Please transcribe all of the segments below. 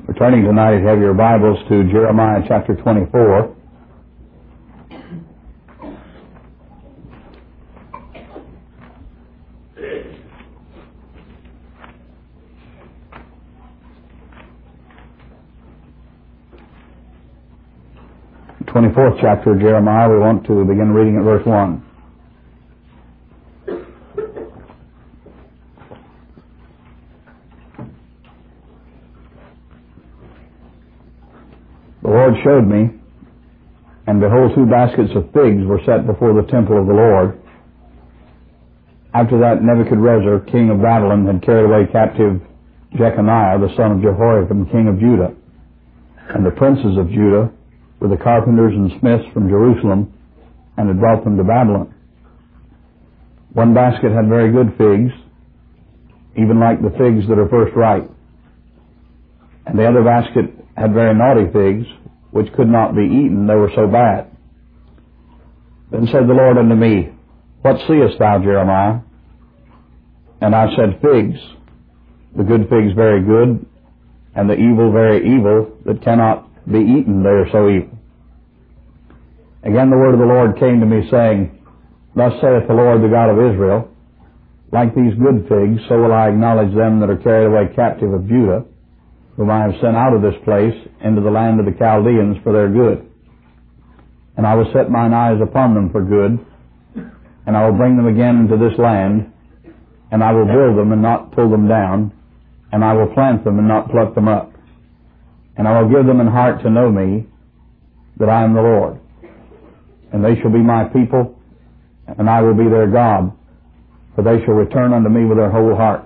We're turning tonight, if you have your Bibles, to Jeremiah chapter 24. The 24th chapter of Jeremiah, we want to begin reading at verse 1. The Lord showed me, and behold, 2 baskets of figs were set before the temple of the Lord. After that, Nebuchadrezzar, king of Babylon, had carried away captive Jeconiah, the son of Jehoiakim, king of Judah, and the princes of Judah, with the carpenters and smiths from Jerusalem, and had brought them to Babylon. One basket had very good figs, even like the figs that are first ripe. And the other basket had very naughty figs, which could not be eaten, they were so bad. Then said the Lord unto me, What seest thou, Jeremiah? And I said, Figs, the good figs very good, and the evil very evil, that cannot be eaten, they are so evil. Again the word of the Lord came to me, saying, Thus saith the Lord, the God of Israel, Like these good figs, so will I acknowledge them that are carried away captive of Judah, whom I have sent out of this place into the land of the Chaldeans for their good. And I will set mine eyes upon them for good, and I will bring them again into this land, and I will build them and not pull them down, and I will plant them and not pluck them up. And I will give them an heart to know me, that I am the Lord. And they shall be my people, and I will be their God, for they shall return unto me with their whole heart.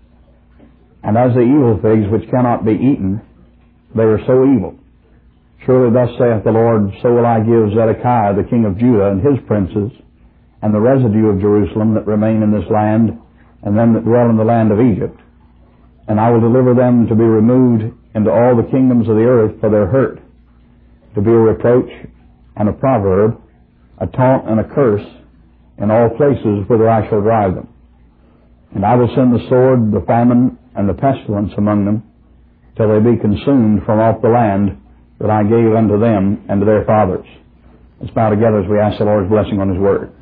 And as the evil figs which cannot be eaten, they are so evil. Surely thus saith the Lord, so will I give Zedekiah the king of Judah and his princes, and the residue of Jerusalem that remain in this land, and them that dwell in the land of Egypt. And I will deliver them to be removed into all the kingdoms of the earth for their hurt, to be a reproach and a proverb, a taunt and a curse, in all places whither I shall drive them. And I will send the sword, the famine, and the pestilence among them, till they be consumed from off the land that I gave unto them and to their fathers. Let's bow together as we ask the Lord's blessing on His Word.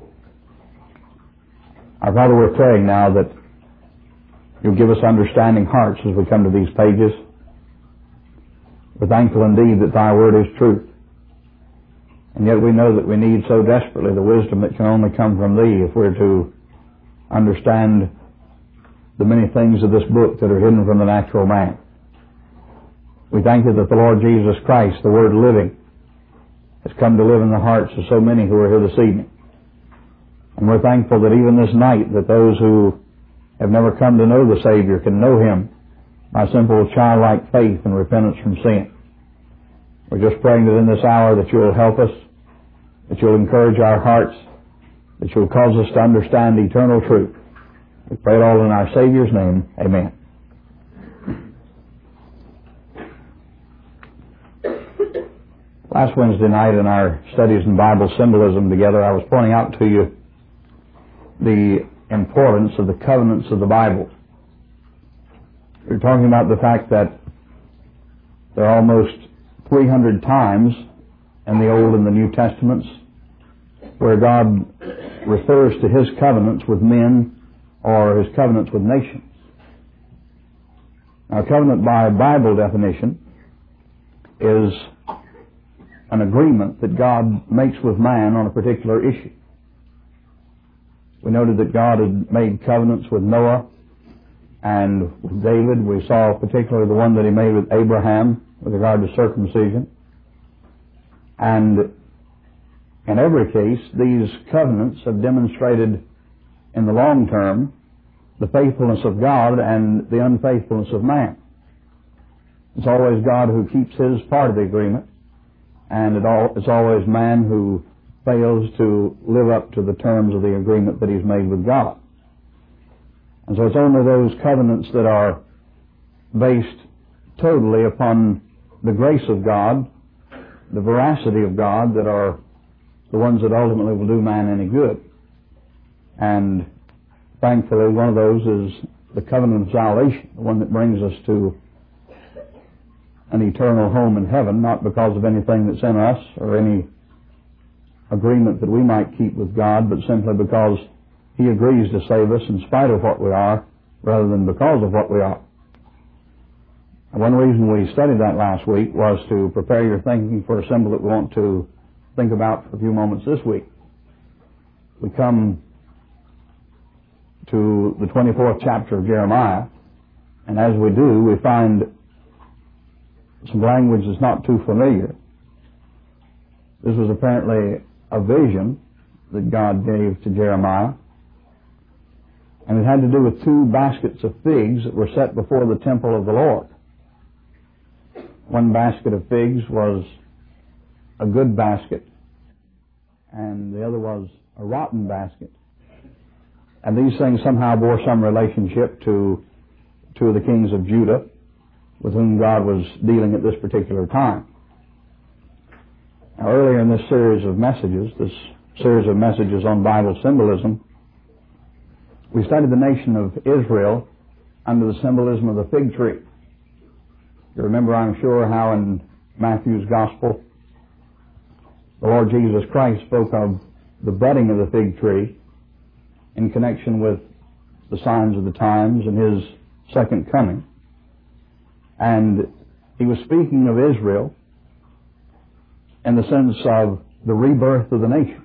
Our Father, we're praying now that You'll give us understanding hearts as we come to these pages. We're thankful indeed that Thy Word is truth. And yet we know that we need so desperately the wisdom that can only come from Thee if we're to understand the many things of this book that are hidden from the natural man. We thank You that the Lord Jesus Christ, the Word living, has come to live in the hearts of so many who are here this evening. And we're thankful that even this night that those who have never come to know the Savior can know Him by simple childlike faith and repentance from sin. We're just praying that in this hour that You'll help us, that You'll encourage our hearts, that You'll cause us to understand eternal truth. We pray it all in our Savior's name. Amen. Last Wednesday night in our studies in Bible symbolism together, I was pointing out to you the importance of the covenants of the Bible. We were talking about the fact that there are almost 300 times in the Old and the New Testaments where God refers to His covenants with men or His covenants with nations. Now, a covenant by Bible definition is an agreement that God makes with man on a particular issue. We noted that God had made covenants with Noah and with David. We saw particularly the one that He made with Abraham with regard to circumcision. And in every case, these covenants have demonstrated in the long term the faithfulness of God and the unfaithfulness of man. It's always God who keeps His part of the agreement, and it's always man who fails to live up to the terms of the agreement that He's made with God. And so it's only those covenants that are based totally upon the grace of God, the veracity of God, that are the ones that ultimately will do man any good. And thankfully, one of those is the covenant of salvation, the one that brings us to an eternal home in heaven, not because of anything that's in us or any agreement that we might keep with God, but simply because He agrees to save us in spite of what we are, rather than because of what we are. And one reason we studied that last week was to prepare your thinking for a symbol that we want to think about for a few moments this week. We come to the 24th chapter of Jeremiah, and as we do, we find some language that's not too familiar. This was apparently a vision that God gave to Jeremiah, and it had to do with 2 baskets of figs that were set before the temple of the Lord. One basket of figs was a good basket, and the other was a rotten basket. And these things somehow bore some relationship to 2 of the kings of Judah with whom God was dealing at this particular time. Now, earlier in this series of messages on Bible symbolism, we studied the nation of Israel under the symbolism of the fig tree. You remember, I'm sure, how in Matthew's Gospel, the Lord Jesus Christ spoke of the budding of the fig tree in connection with the signs of the times and His second coming. And He was speaking of Israel in the sense of the rebirth of the nation.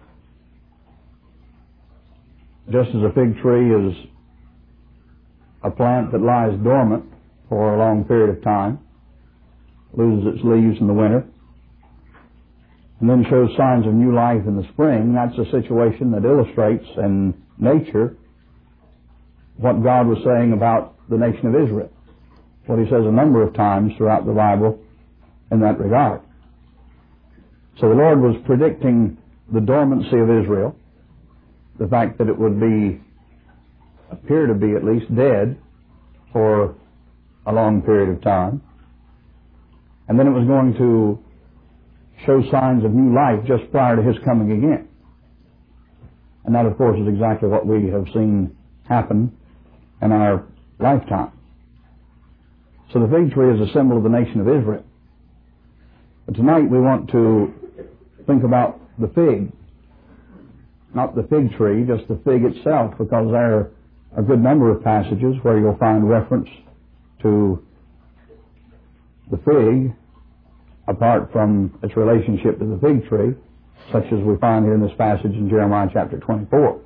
Just as a fig tree is a plant that lies dormant for a long period of time, loses its leaves in the winter, and then shows signs of new life in the spring, that's a situation that illustrates in nature what God was saying about the nation of Israel. What He says a number of times throughout the Bible in that regard. So the Lord was predicting the dormancy of Israel, the fact that it would appear to be at least dead for a long period of time, and then it was going to show signs of new life just prior to His coming again. And that, of course, is exactly what we have seen happen in our lifetime. So the fig tree is a symbol of the nation of Israel. But tonight we want to think about the fig. Not the fig tree, just the fig itself, because there are a good number of passages where you'll find reference to the fig apart from its relationship to the fig tree, such as we find here in this passage in Jeremiah chapter 24.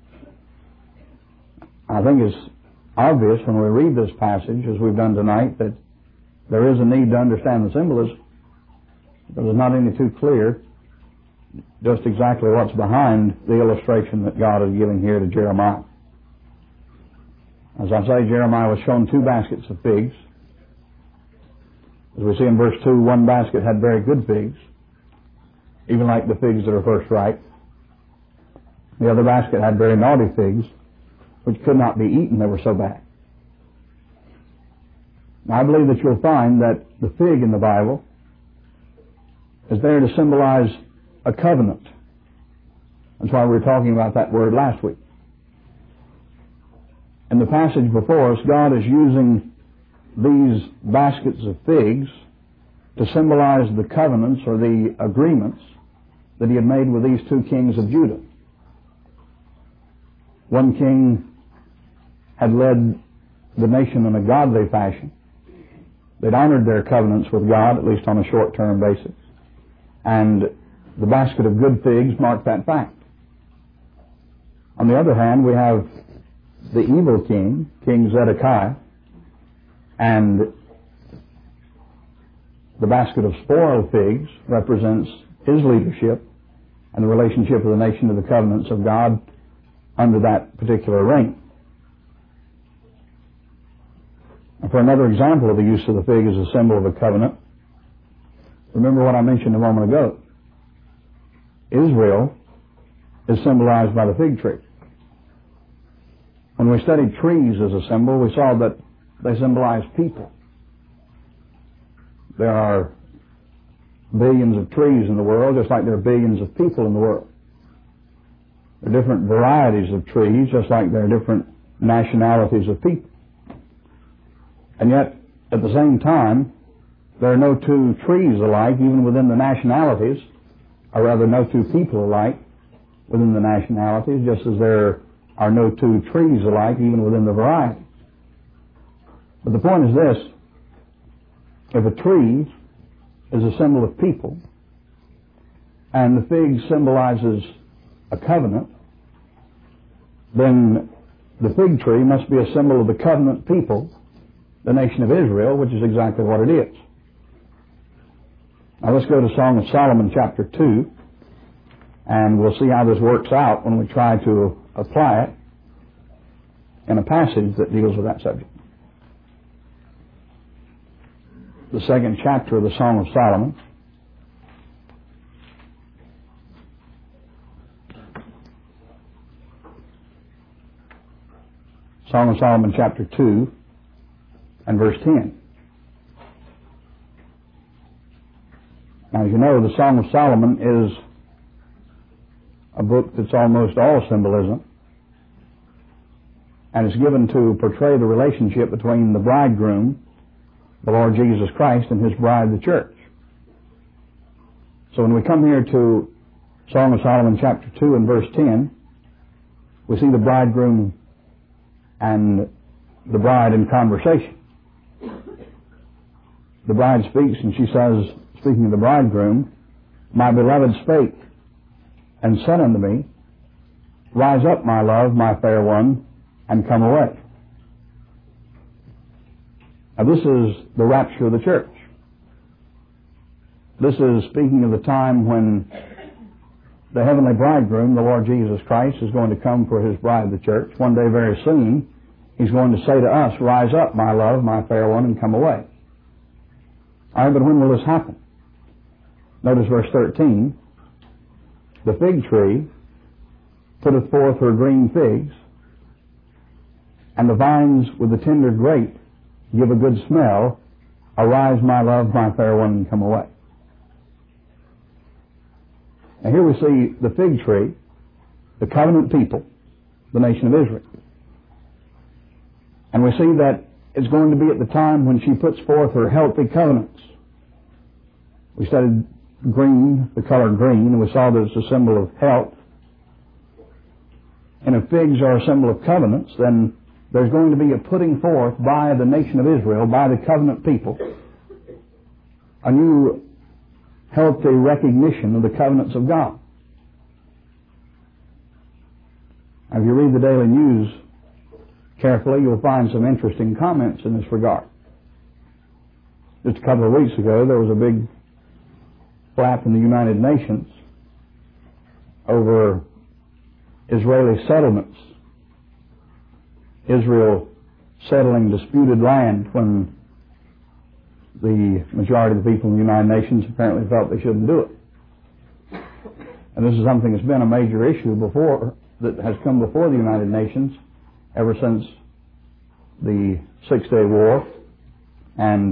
I think it's obvious when we read this passage, as we've done tonight, that there is a need to understand the symbolism, because it's not any too clear just exactly what's behind the illustration that God is giving here to Jeremiah. As I say, Jeremiah was shown 2 baskets of figs. As we see in verse 2, one basket had very good figs, even like the figs that are first ripe. The other basket had very naughty figs, which could not be eaten, they were so bad. Now, I believe that you'll find that the fig in the Bible is there to symbolize a covenant. That's why we were talking about that word last week. In the passage before us, God is using these baskets of figs to symbolize the covenants or the agreements that He had made with these 2 kings of Judah. One king had led the nation in a godly fashion. They'd honored their covenants with God, at least on a short-term basis. And the basket of good figs marked that fact. On the other hand, we have the evil king, King Zedekiah, and the basket of spoiled figs represents his leadership and the relationship of the nation to the covenants of God under that particular reign. And for another example of the use of the fig as a symbol of a covenant, remember what I mentioned a moment ago. Israel is symbolized by the fig tree. When we studied trees as a symbol, we saw that they symbolize people. There are billions of trees in the world, just like there are billions of people in the world. There are different varieties of trees, just like there are different nationalities of people. And yet, at the same time, There are no two trees alike, even within the nationalities, or rather no two people alike within the nationalities, just as there are no two trees alike, even within the variety. But the point is this: if a tree is a symbol of people, and the fig symbolizes a covenant, then the fig tree must be a symbol of the covenant people, the nation of Israel, which is exactly what it is. Now let's go to Song of Solomon chapter 2, and we'll see how this works out when we try to apply it in a passage that deals with that subject. The second chapter of the Song of Solomon. Song of Solomon chapter 2 and verse 10. Now, as you know, the Song of Solomon is a book that's almost all symbolism, and it's given to portray the relationship between the bridegroom, the Lord Jesus Christ, and His bride, the church. So when we come here to Song of Solomon chapter 2 and verse 10, we see the bridegroom and the bride in conversation. The bride speaks, and she says, speaking of the bridegroom, "My beloved spake and said unto me, Rise up, my love, my fair one, and come away." Now this is the rapture of the church. This is speaking of the time when the heavenly bridegroom, the Lord Jesus Christ, is going to come for His bride, the church. One day very soon, He's going to say to us, "Rise up, my love, my fair one, and come away." All right, but when will this happen? Notice verse 13. "The fig tree putteth forth her green figs, and the vines with the tender grape give a good smell. Arise, my love, my fair one, and come away." Now here we see the fig tree, the covenant people, the nation of Israel. And we see that it's going to be at the time when she puts forth her healthy covenants. We studied green, the color green, and we saw that it's a symbol of health. And if figs are a symbol of covenants, then there's going to be a putting forth by the nation of Israel, by the covenant people, a new healthy recognition of the covenants of God. Now, if you read the Daily News carefully, you'll find some interesting comments in this regard. Just a couple of weeks ago, there was a big flap in the United Nations over Israeli settlements. Israel settling disputed land when the majority of the people in the United Nations apparently felt they shouldn't do it. And this is something that's been a major issue before, that has come before the United Nations ever since the Six-Day War, and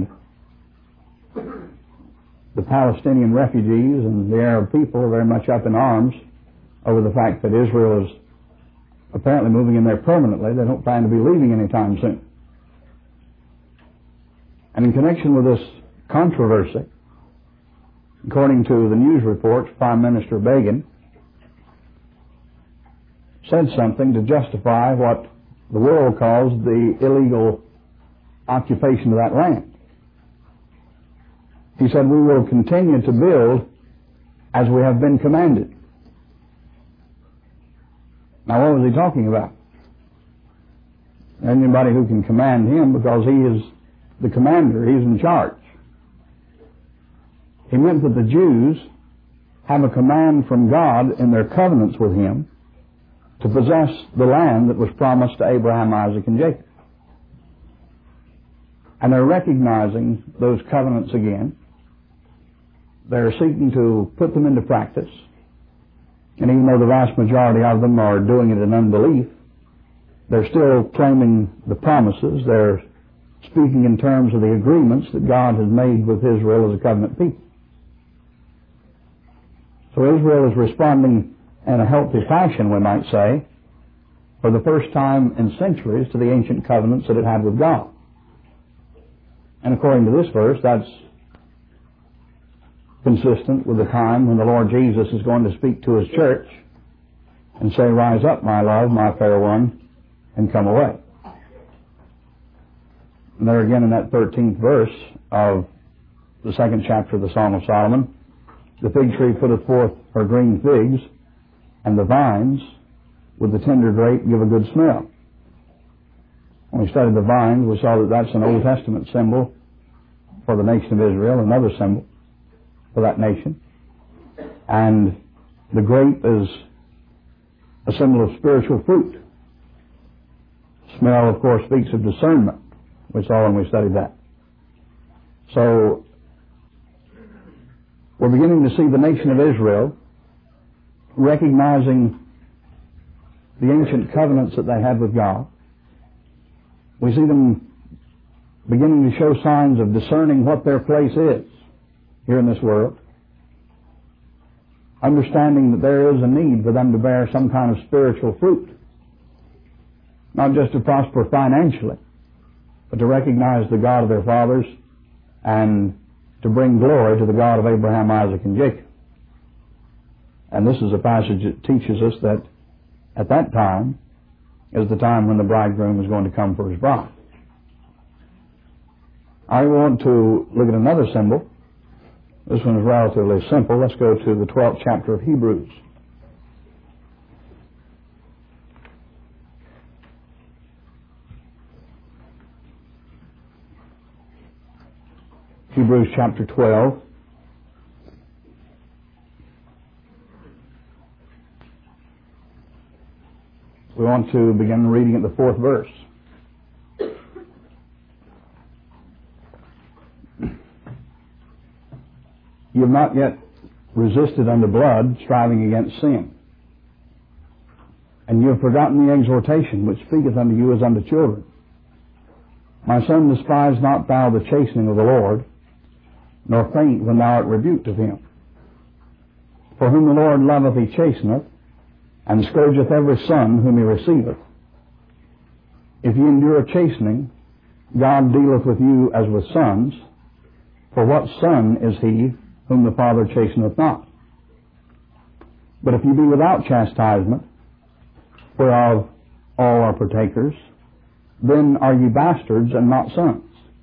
the Palestinian refugees and the Arab people are very much up in arms over the fact that Israel is apparently moving in there permanently. They don't plan to be leaving anytime soon. And in connection with this controversy, according to the news reports, Prime Minister Begin said something to justify what the world calls the illegal occupation of that land. He said, "We will continue to build as we have been commanded." Now, what was he talking about? Anybody who can command him, because he is the commander, he's in charge. He meant that the Jews have a command from God in their covenants with Him to possess the land that was promised to Abraham, Isaac, and Jacob. And they're recognizing those covenants again. They're seeking to put them into practice. And even though the vast majority of them are doing it in unbelief, they're still claiming the promises. They're speaking in terms of the agreements that God has made with Israel as a covenant people. So Israel is responding in a healthy fashion, we might say, for the first time in centuries to the ancient covenants that it had with God. And according to this verse, that's consistent with the time when the Lord Jesus is going to speak to His church and say, "Rise up, my love, my fair one, and come away." And there again in that 13th verse of the 2nd chapter of the Song of Solomon, "The fig tree putteth forth her green figs, and the vines with the tender grape give a good smell." When we studied the vines, we saw that that's an Old Testament symbol for the nation of Israel, another symbol for that nation. And the grape is a symbol of spiritual fruit. Smell, of course, speaks of discernment. We saw when we studied that. So, we're beginning to see the nation of Israel recognizing the ancient covenants that they had with God. We see them beginning to show signs of discerning what their place is here in this world, understanding that there is a need for them to bear some kind of spiritual fruit, not just to prosper financially, but to recognize the God of their fathers and to bring glory to the God of Abraham, Isaac, and Jacob. And this is a passage that teaches us that at that time is the time when the bridegroom is going to come for his bride. I want to look at another symbol. This one is relatively simple. Let's go to the 12th chapter of Hebrews. Hebrews chapter 12. We want to begin reading at the 4th verse. "You have not yet resisted unto blood, striving against sin. And you have forgotten the exhortation which speaketh unto you as unto children. My son, despise not thou the chastening of the Lord, nor faint when thou art rebuked of him. For whom the Lord loveth he chasteneth, and scourgeth every son whom he receiveth. If ye endure chastening, God dealeth with you as with sons. For what son is he whom the Father chasteneth not? But if ye be without chastisement, whereof all are partakers, then are ye bastards and not sons."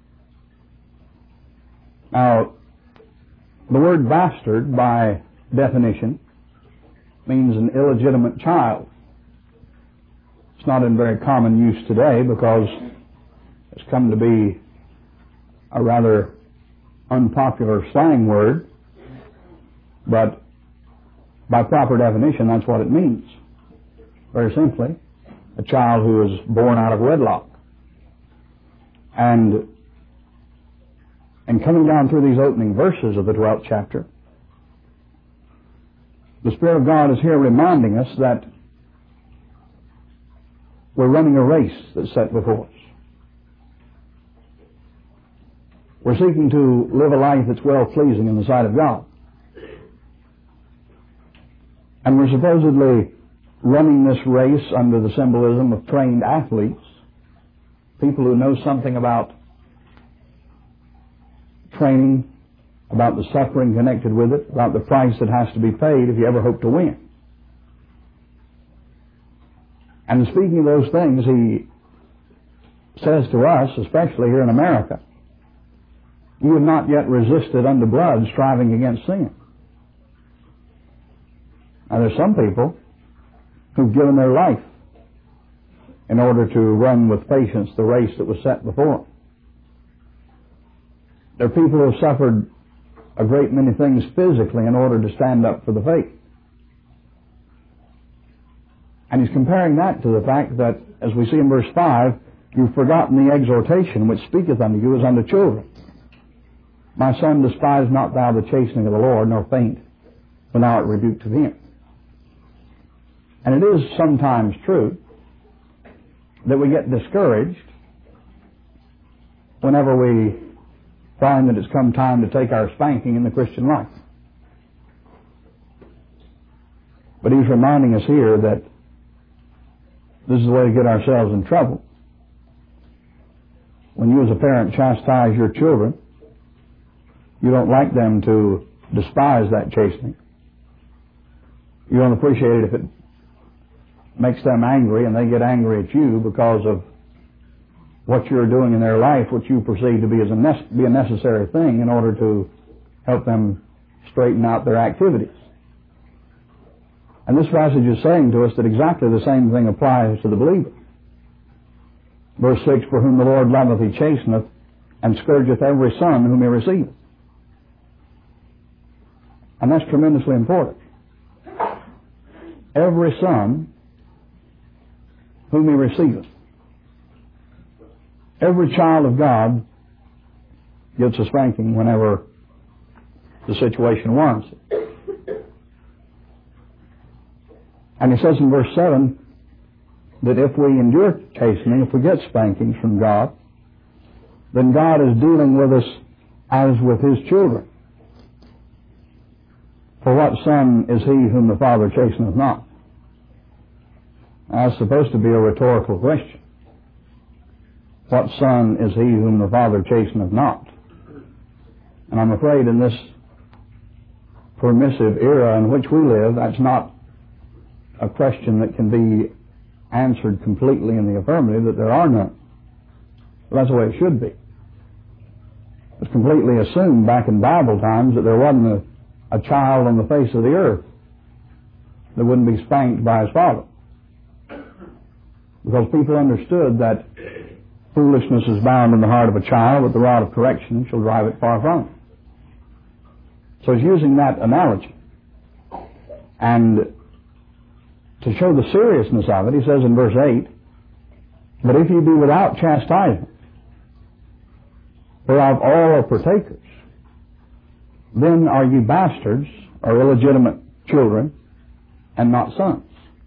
Now, the word bastard, by definition, means an illegitimate child. It's not in very common use today because it's come to be a rather unpopular slang word, but by proper definition, that's what it means. Very simply, a child who is born out of wedlock. And coming down through these opening verses of the 12th chapter, the Spirit of God is here reminding us that we're running a race that's set before us. We're seeking to live a life that's well-pleasing in the sight of God. And we're supposedly running this race under the symbolism of trained athletes, people who know something about training, about the suffering connected with it, about the price that has to be paid if you ever hope to win. And speaking of those things, he says to us, especially here in America, "You have not yet resisted unto blood, striving against sin." Now there's some people who've given their life in order to run with patience the race that was set before them. There are people who have suffered a great many things physically in order to stand up for the faith. And he's comparing that to the fact that, as we see in verse 5, "You've forgotten the exhortation which speaketh unto you as unto children. My son, despise not thou the chastening of the Lord, nor faint when thou art rebuked of him." And it is sometimes true that we get discouraged whenever we find that it's come time to take our spanking in the Christian life. But he's reminding us here that this is the way to get ourselves in trouble. When you as a parent chastise your children, you don't like them to despise that chastening. You don't appreciate it if it makes them angry and they get angry at you because of what you're doing in their life, which you perceive to be as a necessary thing in order to help them straighten out their activities. And this passage is saying to us that exactly the same thing applies to the believer. Verse 6, for whom the Lord loveth, he chasteneth, and scourgeth every son whom he receiveth. And that's tremendously important. Every son whom he receiveth. Every child of God gets a spanking whenever the situation warrants it. And he says in verse 7 that if we endure chastening, if we get spankings from God, then God is dealing with us as with his children. For what son is he whom the Father chasteneth not? That's supposed to be a rhetorical question. What son is he whom the Father chasteneth not? And I'm afraid in this permissive era in which we live, that's not a question that can be answered completely in the affirmative, that there are none. But that's the way it should be. It's completely assumed back in Bible times that there wasn't a child on the face of the earth that wouldn't be spanked by his father. Because people understood that foolishness is bound in the heart of a child, but the rod of correction shall drive it far from him. So he's using that analogy. And to show the seriousness of it, he says in verse 8, but if you be without chastisement, whereof all are partakers, then are ye bastards, or illegitimate children, and not sons.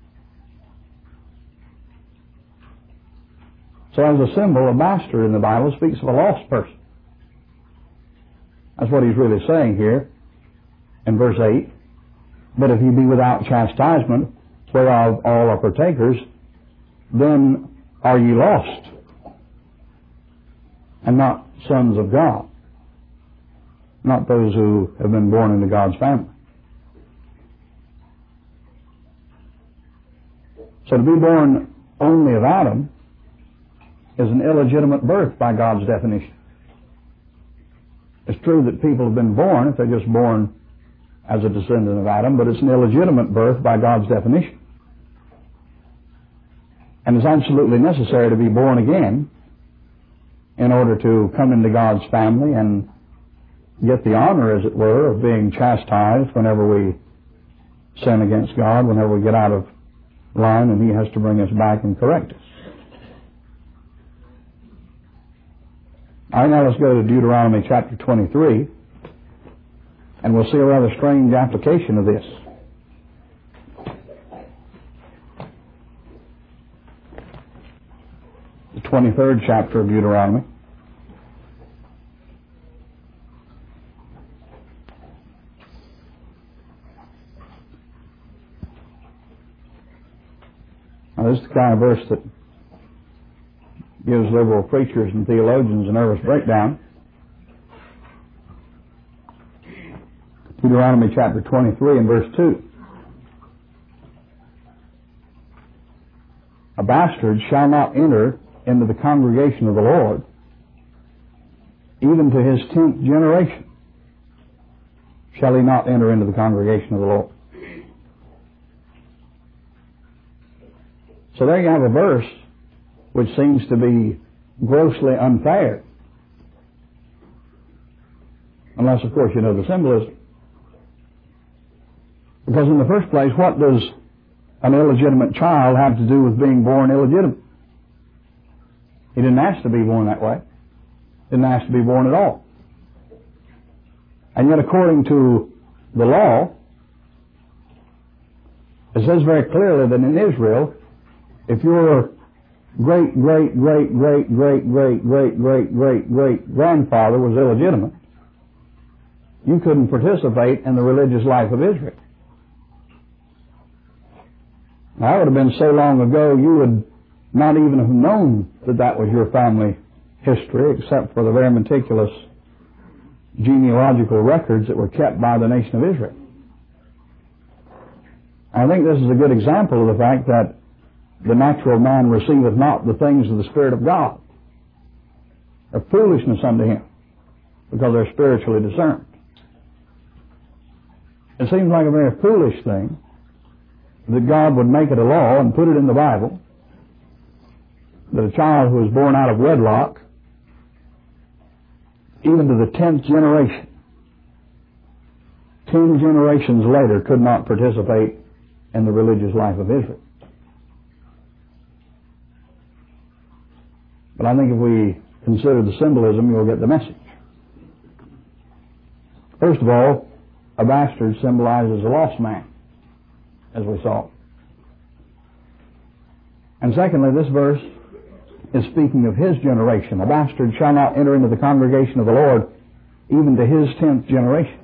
So as a symbol, a bastard in the Bible speaks of a lost person. That's what he's really saying here in verse 8. But if ye be without chastisement, whereof all are partakers, then are ye lost, and not sons of God, not those who have been born into God's family. So to be born only of Adam is an illegitimate birth by God's definition. It's true that people have been born if they're just born as a descendant of Adam, but it's an illegitimate birth by God's definition. And it's absolutely necessary to be born again in order to come into God's family and get the honor, as it were, of being chastised whenever we sin against God, whenever we get out of line and he has to bring us back and correct us. All right, now let's go to Deuteronomy chapter 23, and we'll see a rather strange application of this. The 23rd chapter of Deuteronomy. Now, this is the kind of verse that gives liberal preachers and theologians a nervous breakdown. Deuteronomy chapter 23 and verse 2. A bastard shall not enter into the congregation of the Lord, even to his 10th generation shall he not enter into the congregation of the Lord. So there you have a verse which seems to be grossly unfair. Unless, of course, you know the symbolism. Because in the first place, what does an illegitimate child have to do with being born illegitimate? He didn't ask to be born that way. Didn't ask to be born at all. And yet, according to the law, it says very clearly that in Israel, if your great-great-great-great-great-great-great-great-great-grandfather was illegitimate, you couldn't participate in the religious life of Israel. Now, that would have been so long ago, you would not even have known that that was your family history, except for the very meticulous genealogical records that were kept by the nation of Israel. I think this is a good example of the fact that the natural man receiveth not the things of the Spirit of God. They're foolishness unto him, because they're spiritually discerned. It seems like a very foolish thing that God would make it a law and put it in the Bible that a child who was born out of wedlock, even to the 10th generation, 10 generations later, could not participate in the religious life of Israel. But I think if we consider the symbolism, you'll get the message. First of all, a bastard symbolizes a lost man, as we saw. And secondly, this verse is speaking of his generation. A bastard shall not enter into the congregation of the Lord, even to his 10th generation.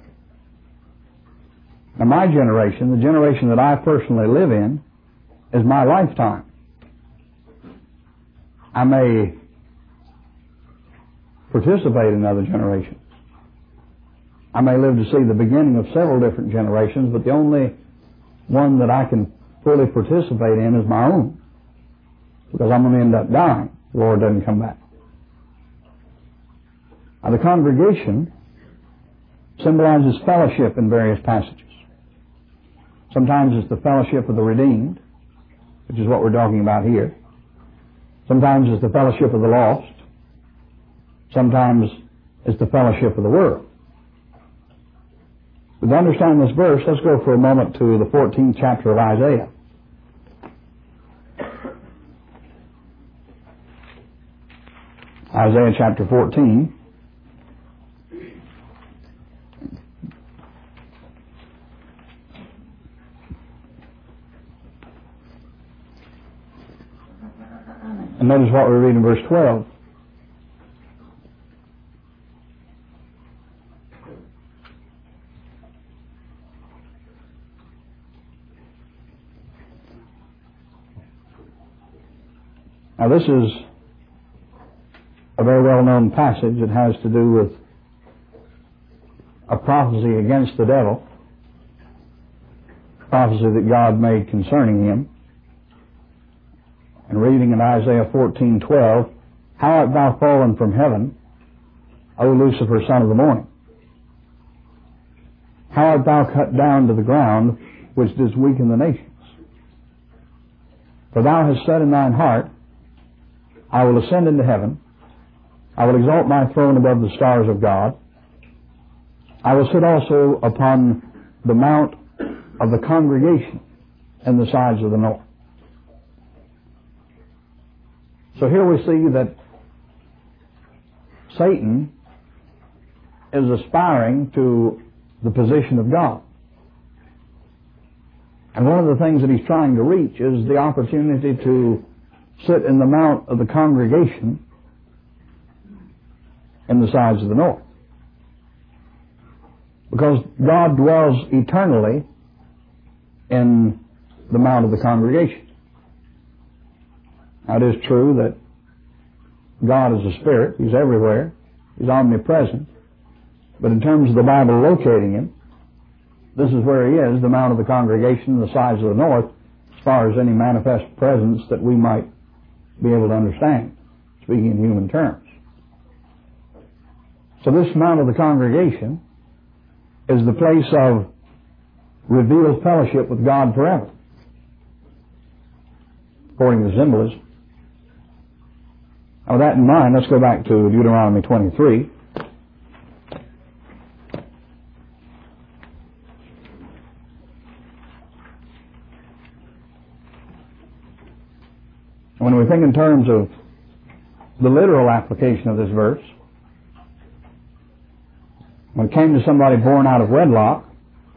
Now, my generation, the generation that I personally live in, is my lifetime. I may participate in other generations. I may live to see the beginning of several different generations, but the only one that I can fully participate in is my own, because I'm going to end up dying if the Lord doesn't come back. Now, the congregation symbolizes fellowship in various passages. Sometimes it's the fellowship of the redeemed, which is what we're talking about here. Sometimes it's the fellowship of the lost. Sometimes it's the fellowship of the world. But to understand this verse, let's go for a moment to the 14th chapter of Isaiah. Isaiah chapter 14. And notice what we read in verse 12. Now, this is a very well-known passage. It has to do with a prophecy against the devil, a prophecy that God made concerning him. And reading in Isaiah 14:12, "How art thou fallen from heaven, O Lucifer, son of the morning? How art thou cut down to the ground, which didst weaken the nations? For thou hast said in thine heart, I will ascend into heaven. I will exalt my throne above the stars of God. I will sit also upon the mount of the congregation in the sides of the north." So here we see that Satan is aspiring to the position of God. And one of the things that he's trying to reach is the opportunity to sit in the mount of the congregation in the sides of the north. Because God dwells eternally in the mount of the congregation. Now, it is true that God is a spirit. He's everywhere. He's omnipresent. But in terms of the Bible locating him, this is where he is, the mount of the congregation, the sides of the north, as far as any manifest presence that we might be able to understand, speaking in human terms. So this mount of the congregation is the place of revealed fellowship with God forever, according to symbolism. Now, with that in mind, let's go back to Deuteronomy 23. When we think in terms of the literal application of this verse, when it came to somebody born out of wedlock,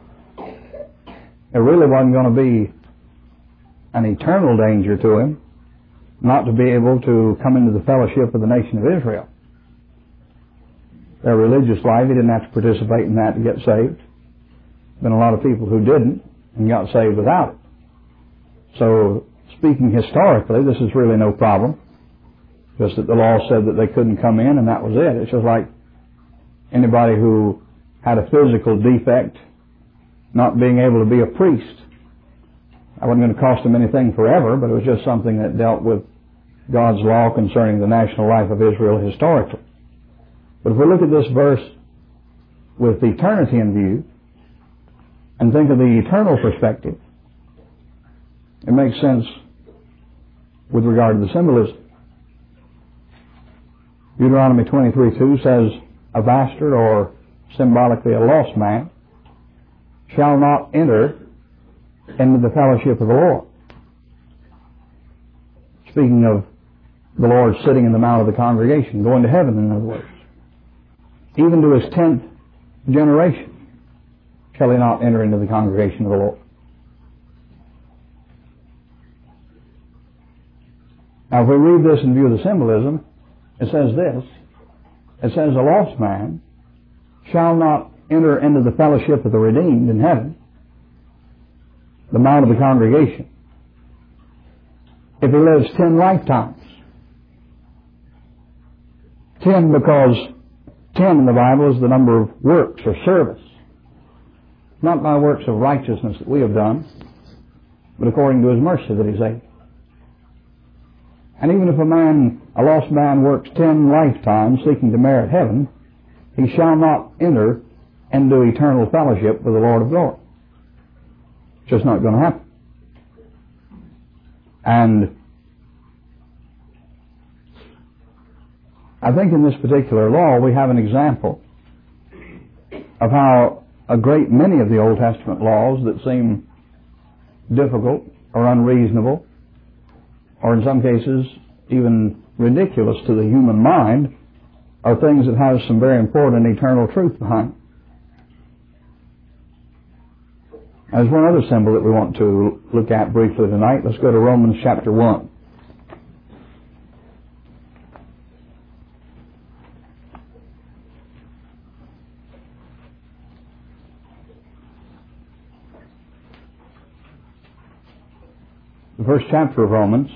there really wasn't going to be an eternal danger to him not to be able to come into the fellowship of the nation of Israel. Their religious life, he didn't have to participate in that to get saved. There's been a lot of people who didn't and got saved without it. So, speaking historically, this is really no problem. Just that the law said that they couldn't come in, and that was it. It's just like anybody who had a physical defect, not being able to be a priest. That wasn't going to cost him anything forever, but it was just something that dealt with God's law concerning the national life of Israel historically. But if we look at this verse with eternity in view and think of the eternal perspective, it makes sense with regard to the symbolism. Deuteronomy 23:2 says, a bastard, or symbolically a lost man, shall not enter into the fellowship of the Lord. Speaking of the Lord sitting in the mount of the congregation, going to heaven, in other words. Even to his 10th generation shall he not enter into the congregation of the Lord. Now, if we read this in view of the symbolism, it says this. It says, a lost man shall not enter into the fellowship of the redeemed in heaven, the mount of the congregation, if he lives 10 lifetimes. 10 because 10 in the Bible is the number of works or service. Not by works of righteousness that we have done, but according to his mercy that he's able. And even if a lost man works 10 lifetimes seeking to merit heaven, he shall not enter into eternal fellowship with the Lord of glory. It's just not going to happen. And I think in this particular law we have an example of how a great many of the Old Testament laws that seem difficult or unreasonable, or in some cases even ridiculous to the human mind, are things that have some very important eternal truth behind them. There's one other symbol that we want to look at briefly tonight. Let's go to Romans chapter 1. The first chapter of Romans.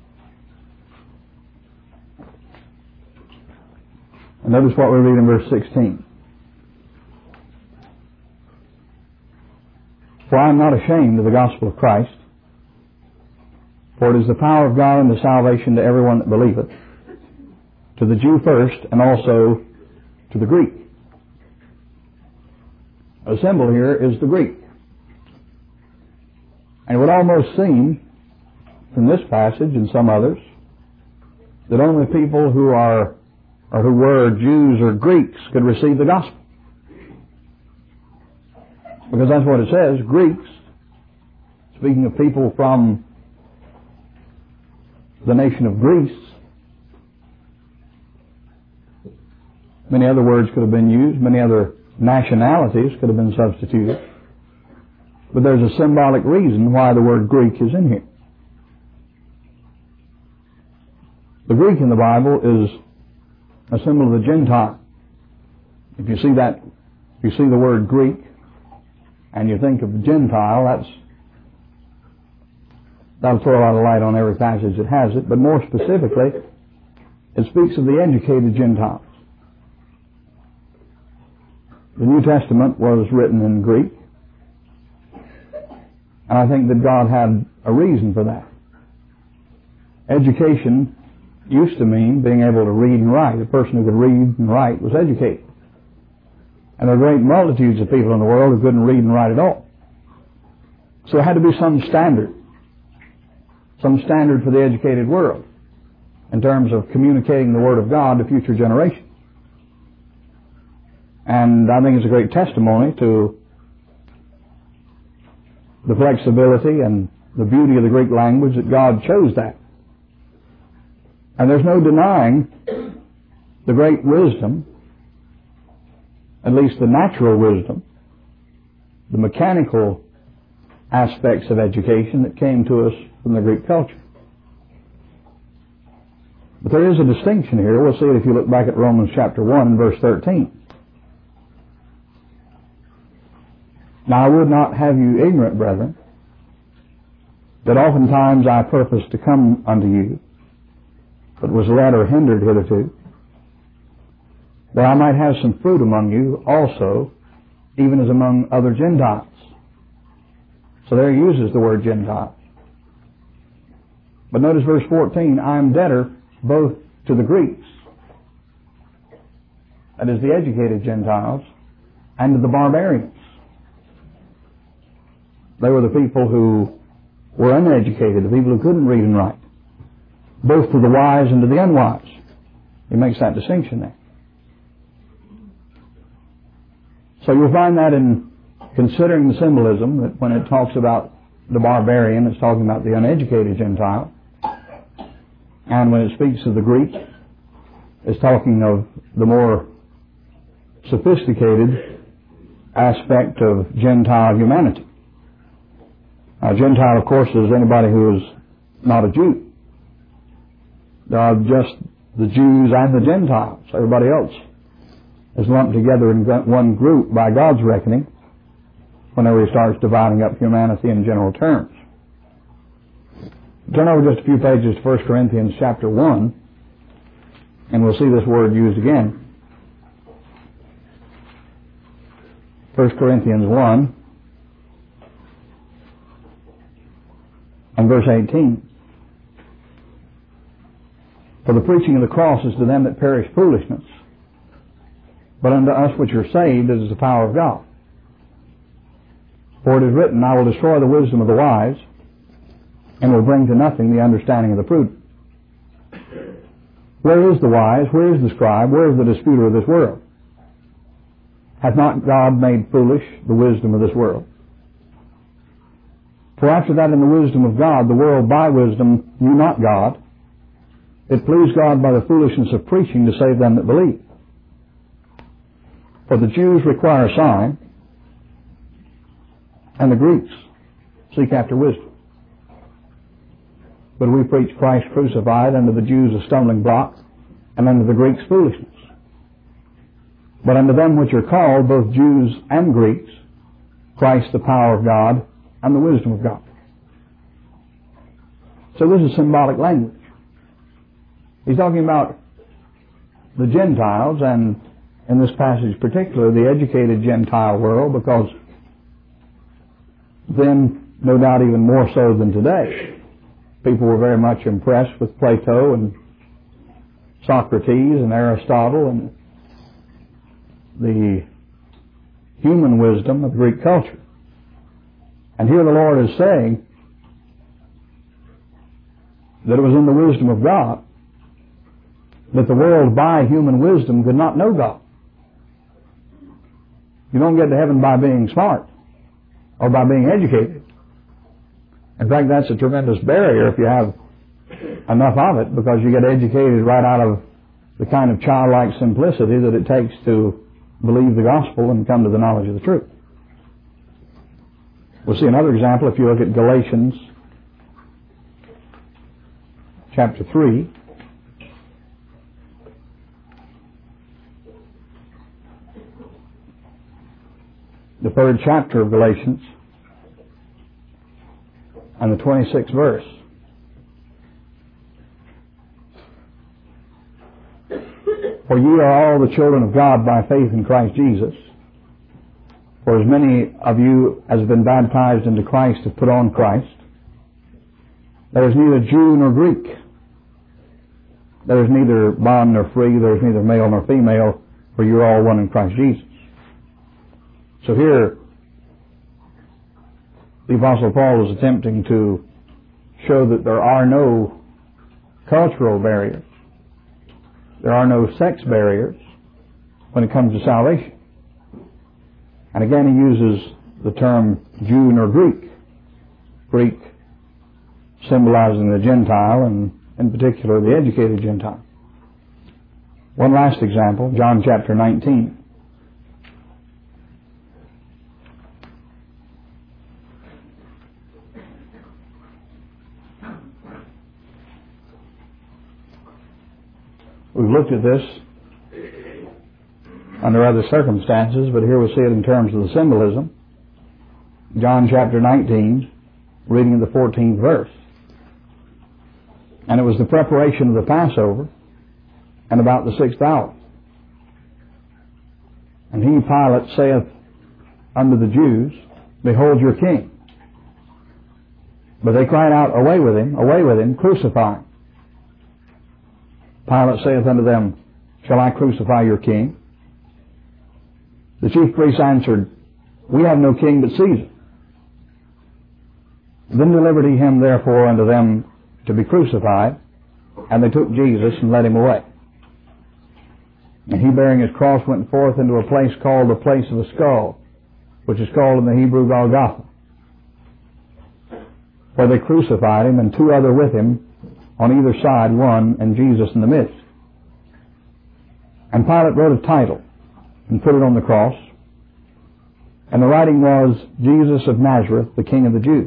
And notice what we read in verse 16. For I am not ashamed of the gospel of Christ, for it is the power of God unto salvation to everyone that believeth, to the Jew first, and also to the Greek. The symbol here is the Greek. And it would almost seem, from this passage and some others, that only people who are or who were Jews or Greeks could receive the gospel. Because that's what it says, Greeks, speaking of people from the nation of Greece. Many other words could have been used, many other nationalities could have been substituted. But there's a symbolic reason why the word Greek is in here. The Greek in the Bible is a symbol of the Gentile. If you see the word Greek, and you think of the Gentile, that'll throw a lot of light on every passage that has it, but more specifically, it speaks of the educated Gentiles. The New Testament was written in Greek, and I think that God had a reason for that. Education used to mean being able to read and write. A person who could read and write was educated. And there are great multitudes of people in the world who couldn't read and write at all. So there had to be some standard for the educated world in terms of communicating the Word of God to future generations. And I think it's a great testimony to the flexibility and the beauty of the Greek language that God chose that. And there's no denying the great wisdom, at least the natural wisdom, the mechanical aspects of education that came to us from the Greek culture. But there is a distinction here. We'll see it if you look back at Romans chapter 1 and verse 13. Now I would not have you ignorant, brethren, that oftentimes I purposed to come unto you, but was led or hindered hitherto, where I might have some fruit among you also, even as among other Gentiles. So there he uses the word Gentile. But notice verse 14, I am debtor both to the Greeks, that is the educated Gentiles, and to the barbarians. They were the people who were uneducated, the people who couldn't read and write, both to the wise and to the unwise. He makes that distinction there. So you'll find that in considering the symbolism, that when it talks about the barbarian, it's talking about the uneducated Gentile. And when it speaks of the Greek, it's talking of the more sophisticated aspect of Gentile humanity. Gentile, of course, is anybody who is not a Jew. There are just the Jews and the Gentiles. Everybody else is lumped together in one group by God's reckoning whenever he starts dividing up humanity in general terms. Turn over just a few pages to 1 Corinthians chapter 1, and we'll see this word used again. 1 Corinthians 1 and verse 18. For the preaching of the cross is to them that perish foolishness, but unto us which are saved it is the power of God. For it is written, I will destroy the wisdom of the wise, and will bring to nothing the understanding of the prudent. Where is the wise? Where is the scribe? Where is the disputer of this world? Hath not God made foolish the wisdom of this world? For after that in the wisdom of God, the world by wisdom knew not God. It pleased God by the foolishness of preaching to save them that believe. For the Jews require a sign, and the Greeks seek after wisdom. But we preach Christ crucified, unto the Jews a stumbling block, and unto the Greeks foolishness. But unto them which are called, both Jews and Greeks, Christ the power of God and the wisdom of God. So this is symbolic language. He's talking about the Gentiles, and in this passage particularly, the educated Gentile world, because then, no doubt even more so than today, people were very much impressed with Plato and Socrates and Aristotle and the human wisdom of Greek culture. And here the Lord is saying that it was in the wisdom of God that the world by human wisdom could not know God. You don't get to heaven by being smart or by being educated. In fact, that's a tremendous barrier if you have enough of it, because you get educated right out of the kind of childlike simplicity that it takes to believe the gospel and come to the knowledge of the truth. We'll see another example if you look at Galatians chapter 3. The 3rd chapter of Galatians and the 26th verse. For ye are all the children of God by faith in Christ Jesus. For as many of you as have been baptized into Christ have put on Christ. There is neither Jew nor Greek. There is neither bond nor free. There is neither male nor female, for you are all one in Christ Jesus. So here, the Apostle Paul is attempting to show that there are no cultural barriers. There are no sex barriers when it comes to salvation. And again, he uses the term Jew nor Greek. Greek symbolizing the Gentile, and in particular the educated Gentile. One last example, John chapter 19. We've looked at this under other circumstances, but here we see it in terms of the symbolism. John chapter 19, reading the 14th verse. And it was the preparation of the Passover, and about the 6th hour. And he, Pilate, saith unto the Jews, Behold your king. But they cried out, away with him, crucify him. Pilate saith unto them, Shall I crucify your king? The chief priests answered, We have no king but Caesar. Then delivered he him therefore unto them to be crucified, and they took Jesus and led him away. And he, bearing his cross, went forth into a place called the place of a skull, which is called in the Hebrew Golgotha, where they crucified him, and two other with him on either side, one, and Jesus in the midst. And Pilate wrote a title and put it on the cross, and the writing was, Jesus of Nazareth, the King of the Jews.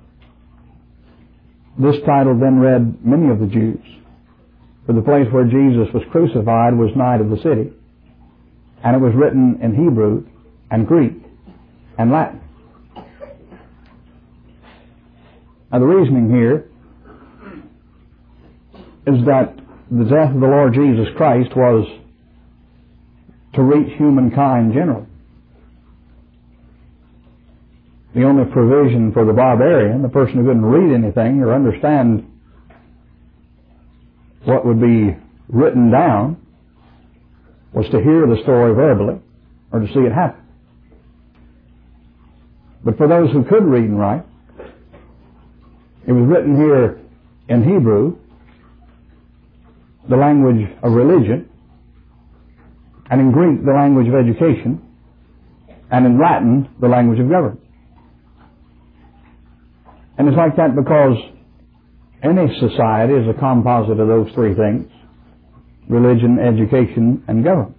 This title then read many of the Jews, for the place where Jesus was crucified was nigh to the city, and it was written in Hebrew and Greek and Latin. Now the reasoning here is that the death of the Lord Jesus Christ was to reach humankind generally. The only provision for the barbarian, the person who couldn't read anything or understand what would be written down, was to hear the story verbally or to see it happen. But for those who could read and write, it was written here in Hebrew, the language of religion, and in Greek, the language of education, and in Latin, the language of government. And it's like that because any society is a composite of those three things: religion, education, and government.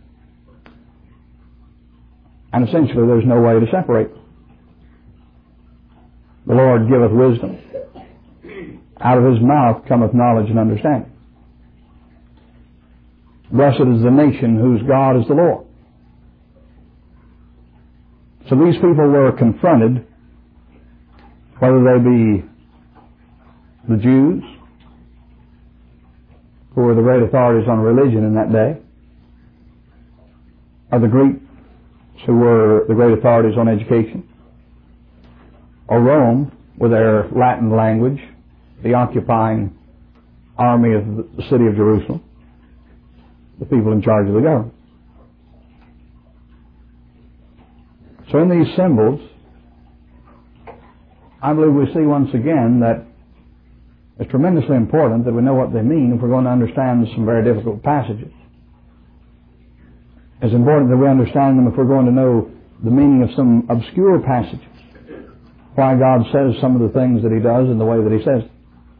And essentially there's no way to separate them. The Lord giveth wisdom. Out of his mouth cometh knowledge and understanding. Blessed is the nation whose God is the Lord. So these people were confronted, whether they be the Jews, who were the great authorities on religion in that day, or the Greeks, who were the great authorities on education, or Rome, with their Latin language, the occupying army of the city of Jerusalem, the people in charge of the government. So in these symbols, I believe we see once again that it's tremendously important that we know what they mean if we're going to understand some very difficult passages. It's important that we understand them if we're going to know the meaning of some obscure passages, why God says some of the things that he does in the way that he says them.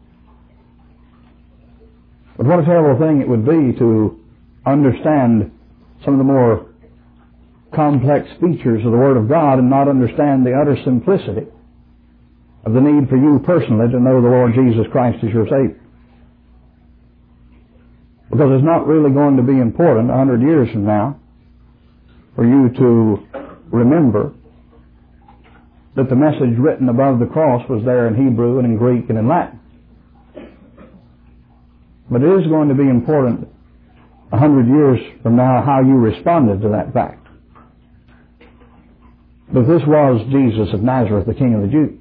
But what a terrible thing it would be to understand some of the more complex features of the Word of God and not understand the utter simplicity of the need for you personally to know the Lord Jesus Christ as your Savior. Because it's not really going to be important 100 years from now for you to remember that the message written above the cross was there in Hebrew and in Greek and in Latin. But it is going to be important 100 years from now how you responded to that fact. But this was Jesus of Nazareth, the King of the Jews.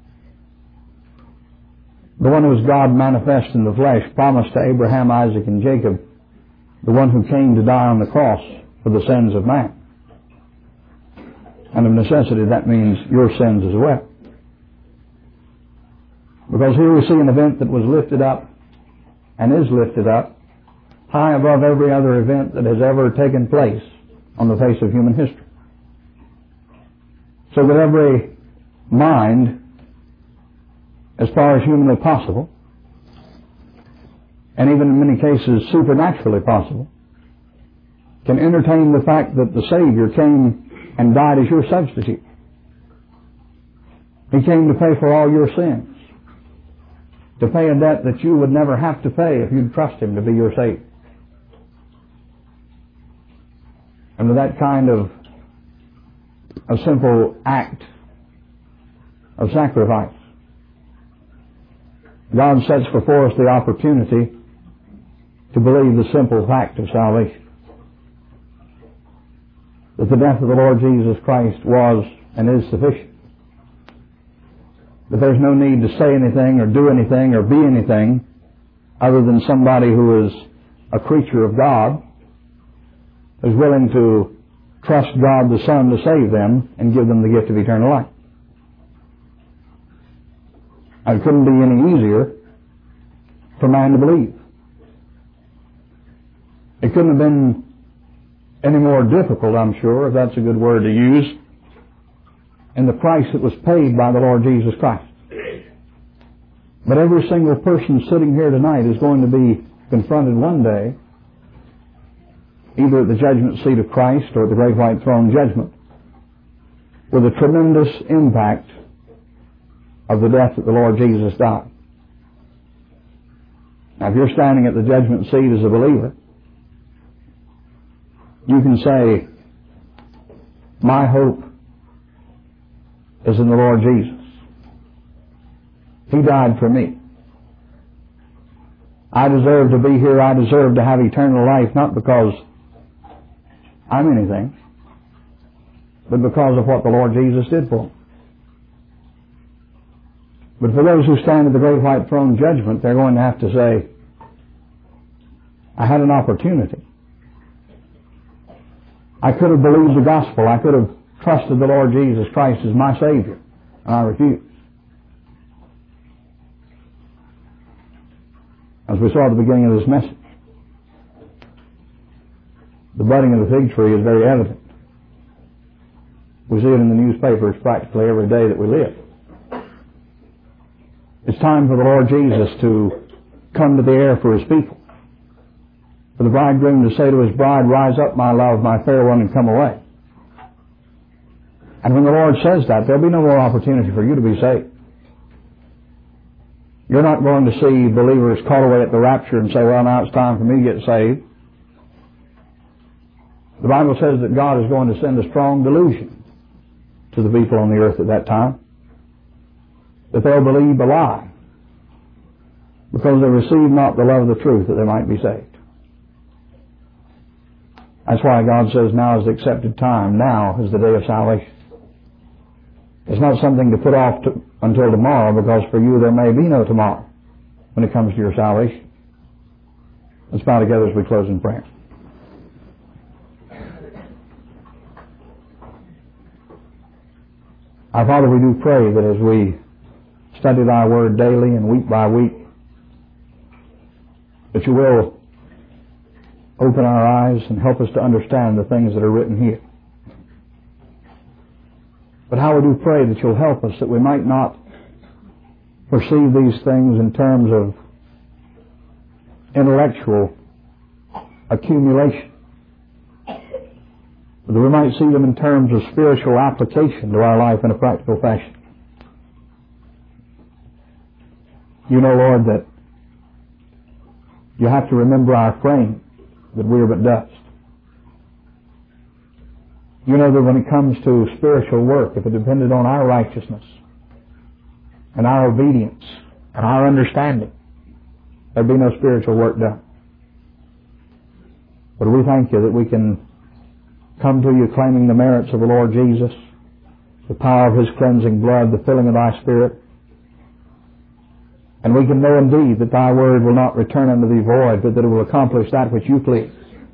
The one who was God manifest in the flesh, promised to Abraham, Isaac, and Jacob, the one who came to die on the cross for the sins of man. And of necessity, that means your sins as well. Because here we see an event that was lifted up and is lifted up high above every other event that has ever taken place on the face of human history. So that every mind, as far as humanly possible, and even in many cases supernaturally possible, can entertain the fact that the Savior came and died as your substitute. He came to pay for all your sins, to pay a debt that you would never have to pay if you'd trust him to be your Savior. And with that kind of a simple act of sacrifice, God sets before us the opportunity to believe the simple fact of salvation. that the death of the Lord Jesus Christ was and is sufficient. That there's no need to say anything or do anything or be anything other than somebody who is a creature of God, is willing to trust God the Son to save them and give them the gift of eternal life. It couldn't be any easier for man to believe. It couldn't have been any more difficult, I'm sure, if that's a good word to use, in the price that was paid by the Lord Jesus Christ. But every single person sitting here tonight is going to be confronted one day, either at the judgment seat of Christ or at the great white throne judgment, with a tremendous impact of the death that the Lord Jesus died. Now, if you're standing at the judgment seat as a believer, you can say, my hope is in the Lord Jesus. He died for me. I deserve to be here. I deserve to have eternal life, not because I'm anything, but because of what the Lord Jesus did for me. But for those who stand at the great white throne judgment, they're going to have to say, I had an opportunity. I could have believed the gospel. I could have trusted the Lord Jesus Christ as my Savior, and I refused. As we saw at the beginning of this message, the budding of the fig tree is very evident. We see it in the newspapers practically every day that we live. It's time for the Lord Jesus to come to the air for His people. For the bridegroom to say to his bride, rise up, my love, my fair one, and come away. And when the Lord says that, there'll be no more opportunity for you to be saved. You're not going to see believers call away at the rapture and say, well, now it's time for me to get saved. The Bible says that God is going to send a strong delusion to the people on the earth at that time, that they'll believe a lie because they receive not the love of the truth that they might be saved. That's why God says now is the accepted time. Now is the day of salvation. It's not something to put off until tomorrow, because for you there may be no tomorrow when it comes to your salvation. Let's bow together as we close in prayer. Our Father, we do pray that as we study Thy Word daily and week by week, that You will open our eyes and help us to understand the things that are written here. But how we do pray that You'll help us that we might not perceive these things in terms of intellectual accumulation, but that we might see them in terms of spiritual application to our life in a practical fashion. You know, Lord, that You have to remember our frame, that we are but dust. You know that when it comes to spiritual work, if it depended on our righteousness and our obedience and our understanding, there'd be no spiritual work done. But we thank You that we can come to You claiming the merits of the Lord Jesus, the power of His cleansing blood, the filling of Thy Spirit. And we can know indeed that Thy Word will not return unto Thee void, but that it will accomplish that which You please.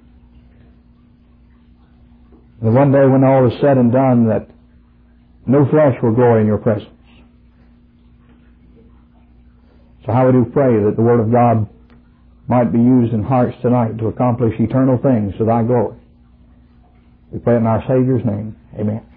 And one day when all is said and done, that no flesh will glory in Your presence. So how we do pray that the Word of God might be used in hearts tonight to accomplish eternal things to Thy glory. We pray in our Savior's name. Amen.